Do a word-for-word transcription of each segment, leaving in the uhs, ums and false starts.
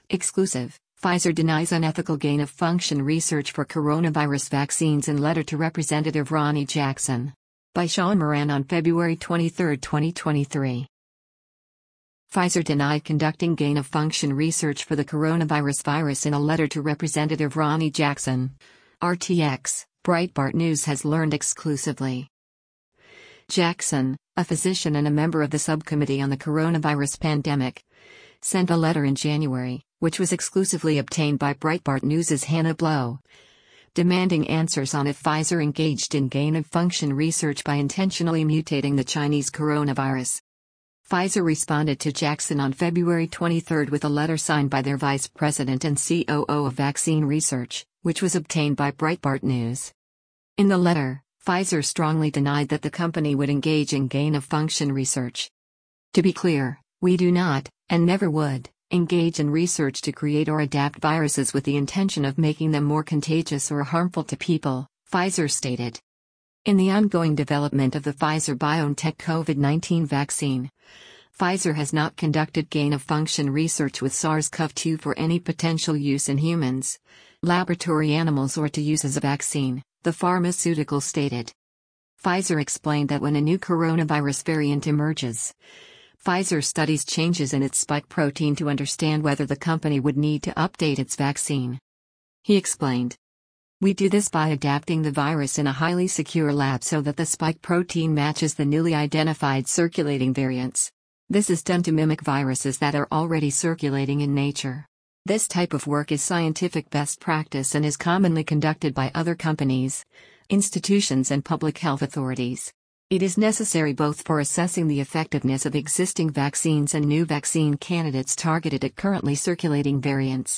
Exclusive: Pfizer denies unethical gain-of-function research for coronavirus vaccines in letter to Representative Ronny Jackson. By Sean Moran on February twenty-third, twenty twenty-three. Pfizer denied conducting gain-of-function research for the coronavirus virus in a letter to Representative Ronny Jackson. R T X, Breitbart News has learned exclusively. Jackson, a physician and a member of the subcommittee on the coronavirus pandemic, sent a letter in January, which was exclusively obtained by Breitbart News' Hannah Blow, demanding answers on if Pfizer engaged in gain-of-function research by intentionally mutating the Chinese coronavirus. Pfizer responded to Jackson on February twenty-third with a letter signed by their vice president and C O O of vaccine research, which was obtained by Breitbart News. In the letter, Pfizer strongly denied that the company would engage in gain-of-function research. To be clear, we do not, and never would, engage in research to create or adapt viruses with the intention of making them more contagious or harmful to people, Pfizer stated. In the ongoing development of the Pfizer-BioNTech COVID nineteen vaccine, Pfizer has not conducted gain-of-function research with SARS CoV two for any potential use in humans, laboratory animals or to use as a vaccine, the pharmaceutical stated. Pfizer explained that when a new coronavirus variant emerges, Pfizer studies changes in its spike protein to understand whether the company would need to update its vaccine. He explained, "We do this by adapting the virus in a highly secure lab so that the spike protein matches the newly identified circulating variants. This is done to mimic viruses that are already circulating in nature. This type of work is scientific best practice and is commonly conducted by other companies, institutions and public health authorities. It is necessary both for assessing the effectiveness of existing vaccines and new vaccine candidates targeted at currently circulating variants."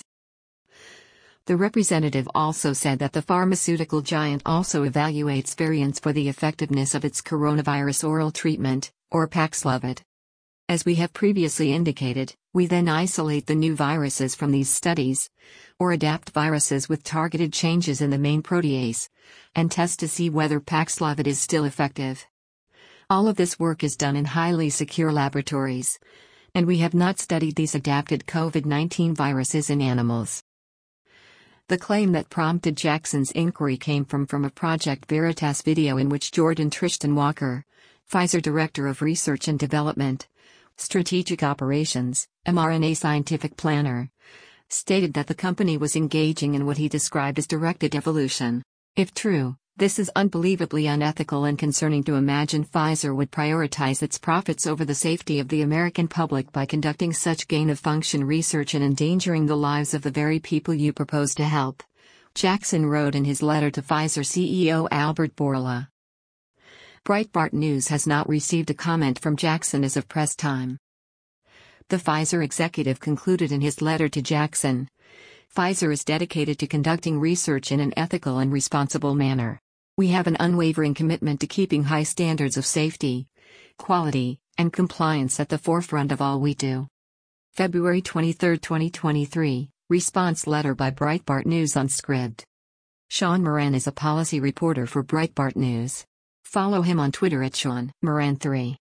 The representative also said that the pharmaceutical giant also evaluates variants for the effectiveness of its coronavirus oral treatment, or Paxlovid. As we have previously indicated, we then isolate the new viruses from these studies, or adapt viruses with targeted changes in the main protease, and test to see whether Paxlovid is still effective. All of this work is done in highly secure laboratories, and we have not studied these adapted COVID nineteen viruses in animals. The claim that prompted Jackson's inquiry came from from a Project Veritas video in which Jordan Tristan Walker, Pfizer Director of Research and Development, Strategic Operations, mRNA Scientific Planner, stated that the company was engaging in what he described as directed evolution. If true, this is unbelievably unethical and concerning to imagine Pfizer would prioritize its profits over the safety of the American public by conducting such gain-of-function research and endangering the lives of the very people you propose to help, Jackson wrote in his letter to Pfizer C E O Albert Bourla. Breitbart News has not received a comment from Jackson as of press time. The Pfizer executive concluded in his letter to Jackson, "Pfizer is dedicated to conducting research in an ethical and responsible manner. We have an unwavering commitment to keeping high standards of safety, quality, and compliance at the forefront of all we do." February twenty-third, twenty twenty-three, response letter by Breitbart News on Scribd. Sean Moran is a policy reporter for Breitbart News. Follow him on Twitter at Sean Moran three.